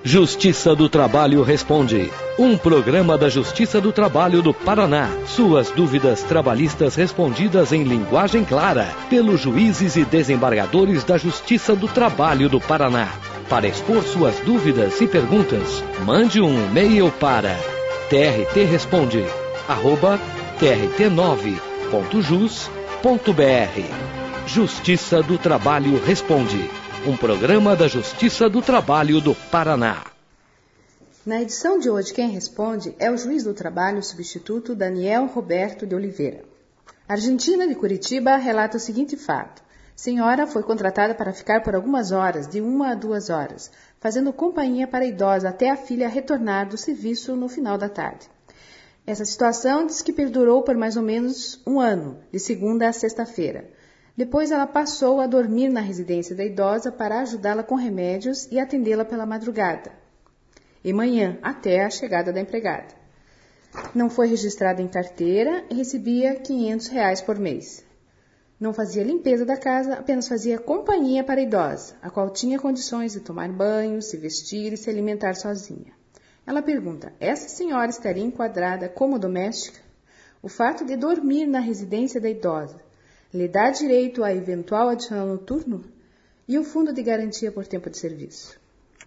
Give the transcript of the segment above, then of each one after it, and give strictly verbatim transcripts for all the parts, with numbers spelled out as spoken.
Justiça do Trabalho Responde. Um programa da Justiça do Trabalho do Paraná. Suas dúvidas trabalhistas respondidas em linguagem clara pelos juízes e desembargadores da Justiça do Trabalho do Paraná. Para expor suas dúvidas e perguntas, mande um e-mail para trtresponde arroba t r t nove ponto jus ponto b r. Justiça do Trabalho Responde. Um programa da Justiça do Trabalho do Paraná. Na edição de hoje, quem responde é o juiz do trabalho substituto Daniel Roberto de Oliveira. A Argentina de Curitiba relata o seguinte fato. Senhora foi contratada para ficar por algumas horas, de uma a duas horas, fazendo companhia para a idosa até a filha retornar do serviço no final da tarde. Essa situação diz que perdurou por mais ou menos um ano, de segunda a sexta-feira. Depois ela passou a dormir na residência da idosa para ajudá-la com remédios e atendê-la pela madrugada e manhã, até a chegada da empregada. Não foi registrada em carteira e recebia quinhentos reais por mês. Não fazia limpeza da casa, apenas fazia companhia para a idosa, a qual tinha condições de tomar banho, se vestir e se alimentar sozinha. Ela pergunta, essa senhora estaria enquadrada como doméstica? O fato de dormir na residência da idosa lhe dá direito a eventual adicional noturno? E o fundo de garantia por tempo de serviço?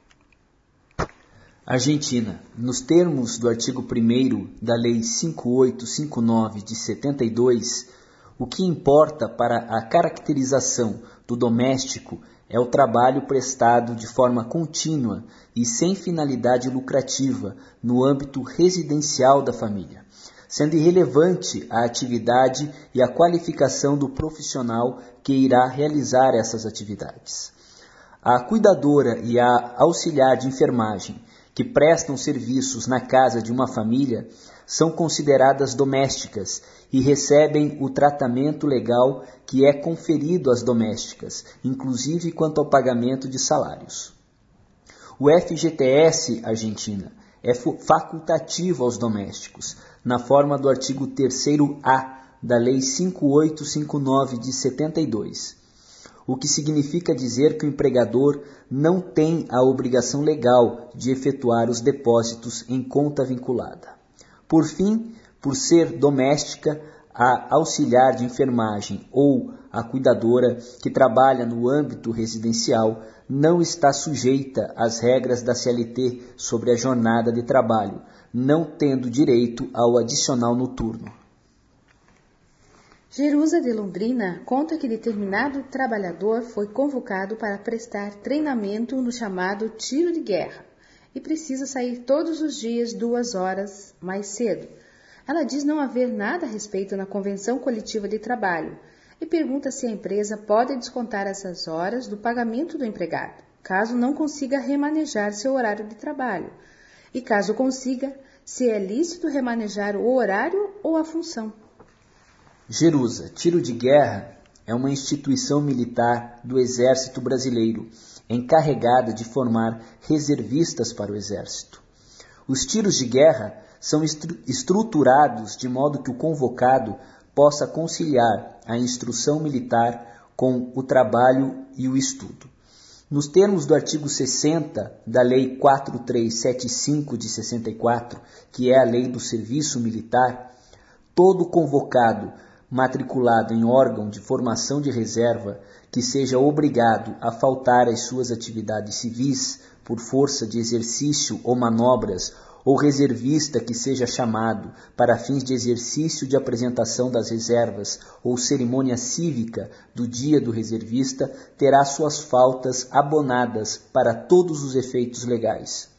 Argentina. Nos termos do artigo primeiro da Lei cinco mil oitocentos e cinquenta e nove de setenta e dois, o que importa para a caracterização do doméstico é o trabalho prestado de forma contínua e sem finalidade lucrativa no âmbito residencial da família, sendo irrelevante a atividade e a qualificação do profissional que irá realizar essas atividades. A cuidadora e a auxiliar de enfermagem que prestam serviços na casa de uma família são consideradas domésticas e recebem o tratamento legal que é conferido às domésticas, inclusive quanto ao pagamento de salários. O F G T S Argentina é facultativo aos domésticos, na forma do artigo terceiro A da Lei cinco mil oitocentos e cinquenta e nove de setenta e dois, o que significa dizer que o empregador não tem a obrigação legal de efetuar os depósitos em conta vinculada. Por fim, por ser doméstica, a auxiliar de enfermagem ou a cuidadora que trabalha no âmbito residencial não está sujeita às regras da C L T sobre a jornada de trabalho, não tendo direito ao adicional noturno. Jerusa de Londrina conta que determinado trabalhador foi convocado para prestar treinamento no chamado tiro de guerra e precisa sair todos os dias duas horas mais cedo. Ela diz não haver nada a respeito na convenção coletiva de trabalho e pergunta se a empresa pode descontar essas horas do pagamento do empregado, caso não consiga remanejar seu horário de trabalho. E caso consiga, se é lícito remanejar o horário ou a função. Jerusa, tiro de guerra é uma instituição militar do Exército Brasileiro, encarregada de formar reservistas para o Exército. Os tiros de guerra são estru- estruturados de modo que o convocado possa conciliar a instrução militar com o trabalho e o estudo. Nos termos do artigo sessenta da Lei quatro mil trezentos e setenta e cinco de sessenta e quatro, que é a Lei do Serviço Militar, todo convocado matriculado em órgão de formação de reserva que seja obrigado a faltar às suas atividades civis por força de exercício ou manobras, ou reservista que seja chamado para fins de exercício de apresentação das reservas ou cerimônia cívica do dia do reservista, terá suas faltas abonadas para todos os efeitos legais.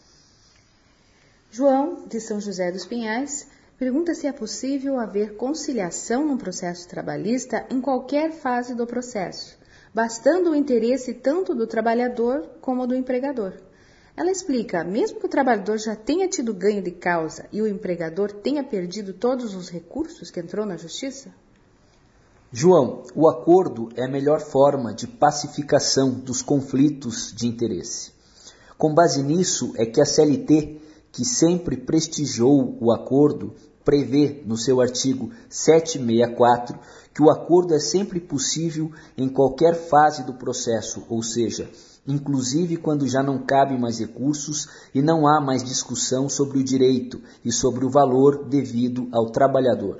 João, de São José dos Pinhais, pergunta se é possível haver conciliação no processo trabalhista em qualquer fase do processo, bastando o interesse tanto do trabalhador como do empregador. Ela explica, mesmo que o trabalhador já tenha tido ganho de causa e o empregador tenha perdido todos os recursos que entrou na justiça? João, o acordo é a melhor forma de pacificação dos conflitos de interesse. Com base nisso é que a C L T, que sempre prestigiou o acordo, prevê no seu artigo setecentos e sessenta e quatro que o acordo é sempre possível em qualquer fase do processo, ou seja, inclusive quando já não cabem mais recursos e não há mais discussão sobre o direito e sobre o valor devido ao trabalhador.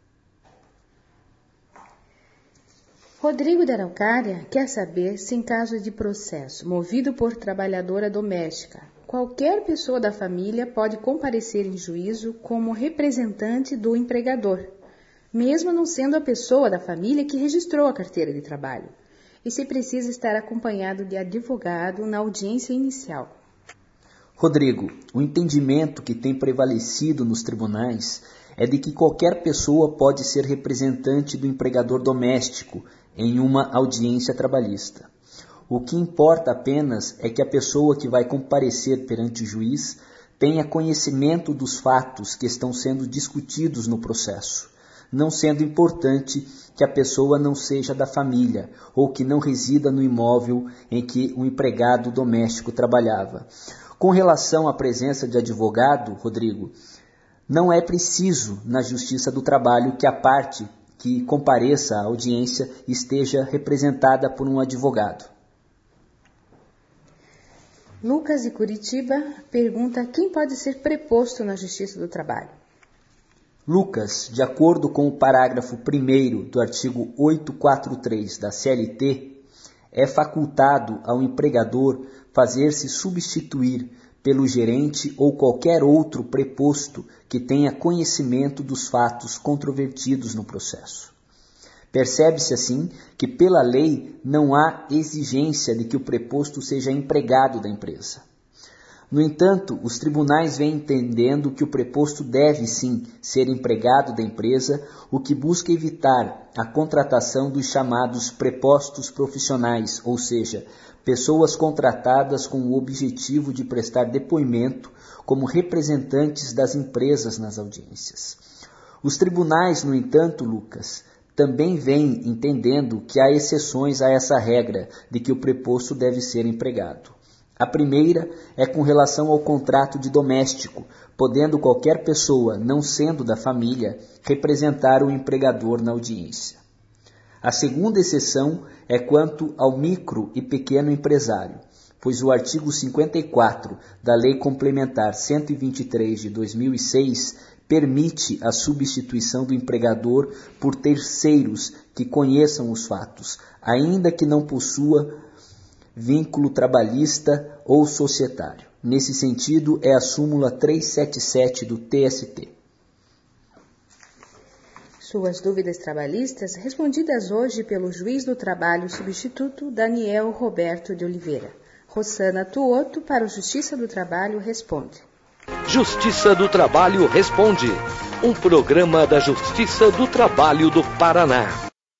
Rodrigo da Araucária quer saber se, em caso de processo movido por trabalhadora doméstica, qualquer pessoa da família pode comparecer em juízo como representante do empregador, mesmo não sendo a pessoa da família que registrou a carteira de trabalho, e se precisa estar acompanhado de advogado na audiência inicial. Rodrigo, o entendimento que tem prevalecido nos tribunais é de que qualquer pessoa pode ser representante do empregador doméstico em uma audiência trabalhista. O que importa apenas é que a pessoa que vai comparecer perante o juiz tenha conhecimento dos fatos que estão sendo discutidos no processo, não sendo importante que a pessoa não seja da família ou que não resida no imóvel em que o empregado doméstico trabalhava. Com relação à presença de advogado, Rodrigo, não é preciso na Justiça do Trabalho que a parte que compareça à audiência esteja representada por um advogado. Lucas de Curitiba pergunta quem pode ser preposto na Justiça do Trabalho. Lucas, de acordo com o parágrafo primeiro do artigo oitocentos e quarenta e três da C L T, é facultado ao empregador fazer-se substituir pelo gerente ou qualquer outro preposto que tenha conhecimento dos fatos controvertidos no processo. Percebe-se assim que pela lei não há exigência de que o preposto seja empregado da empresa. No entanto, os tribunais vêm entendendo que o preposto deve sim ser empregado da empresa, o que busca evitar a contratação dos chamados prepostos profissionais, ou seja, pessoas contratadas com o objetivo de prestar depoimento como representantes das empresas nas audiências. Os tribunais, no entanto, Lucas, também vêm entendendo que há exceções a essa regra de que o preposto deve ser empregado. A primeira é com relação ao contrato de doméstico, podendo qualquer pessoa, não sendo da família, representar o empregador na audiência. A segunda exceção é quanto ao micro e pequeno empresário, pois o artigo cinquenta e quatro da Lei Complementar cento e vinte e três de dois mil e seis permite a substituição do empregador por terceiros que conheçam os fatos, ainda que não possua vínculo trabalhista ou societário. Nesse sentido, é a súmula trezentos e setenta e sete do T S T. Suas dúvidas trabalhistas respondidas hoje pelo juiz do trabalho substituto Daniel Roberto de Oliveira. Rosana Tuoto para o Justiça do Trabalho responde. Justiça do Trabalho responde. Um programa da Justiça do Trabalho do Paraná.